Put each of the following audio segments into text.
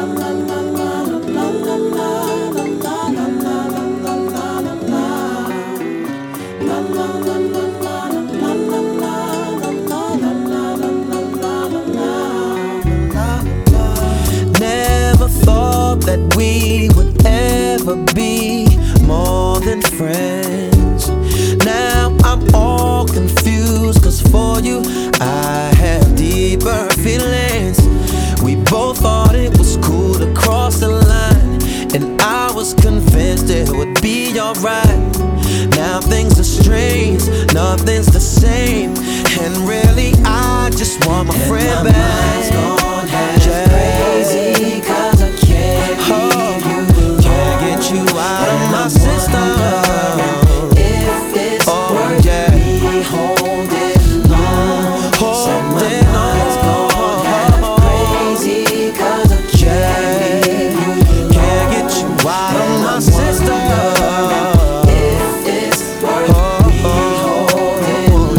Never thought that we would ever be more than friends. Now I'm all confused, cause for you I have deeper feelings. We both thought it was cool to cross the line, and I was convinced it would be alright. Now things are strange, nothing's the same, and really I just want my friend back. Crazy, cause I can't leave you. Can't get you out of my system. If it's worth me holding on, set my mind's going crazy, cause I can't leave you. Can't get you out of my system. If it's worth me holding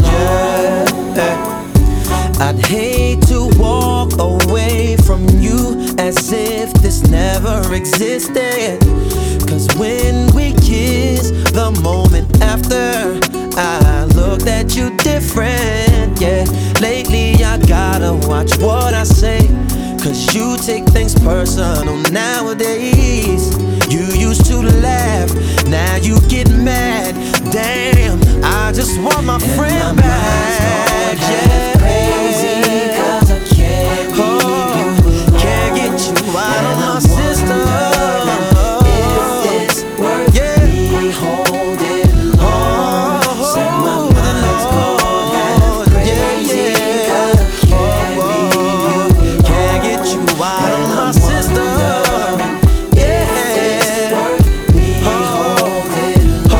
on. I'd hate to walk away from you as if this never existed. Cause when we kiss, the moment after, I looked at you different, yeah. Lately I gotta watch what I say, cause you take things personal nowadays. You used to laugh, now you get mad. Damn, I just want my friend back, yeah. Crazy, cause I can't leave you. Can't get you out of my system. If it's worth me holding on, set my mind's going crazy, cause I can't leave you. Can't get you out of my system. If it's worth me holding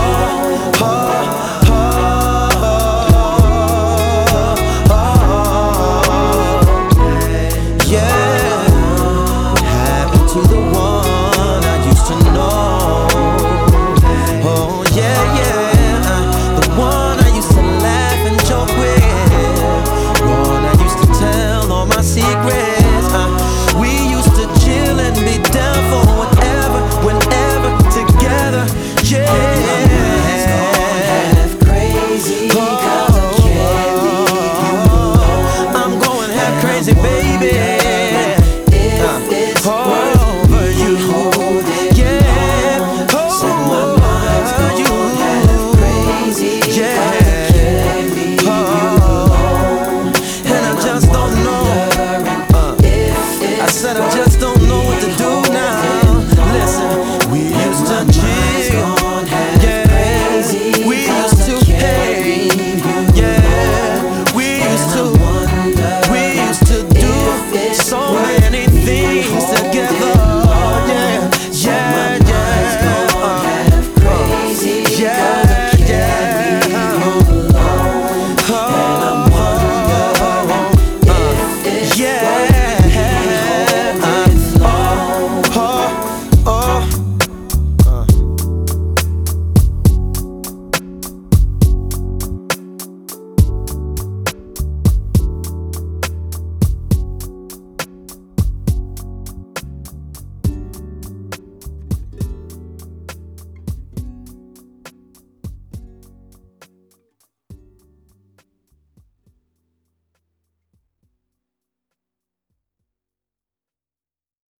yeah. Happened to the one I used to know. Oh yeah, yeah. The one I used to laugh and joke with. One I used to tell all my secrets. We used to chill and be down for whatever, whenever, together, yeah. crazy, cause I can't leave you. I'm going half crazy, baby. If it's Over you, yeah. set my mind's going crazy, Yeah. cause I can't leave you alone. And I just don't know. I said I just don't know what to do.